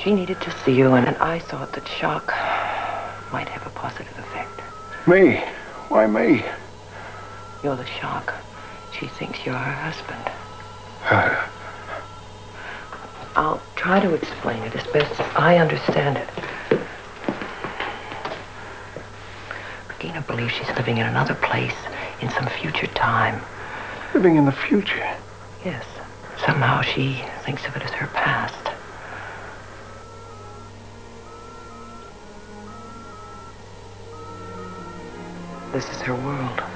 She needed to see you, and I thought that shock might have a positive effect. Me? Why me? You're the shock. She thinks you're her husband. I'll try to explain it as best as I understand it. Regina believes she's living in another place, in some future time. Living in the future? Yes. Somehow she thinks of it as her past. This is her world.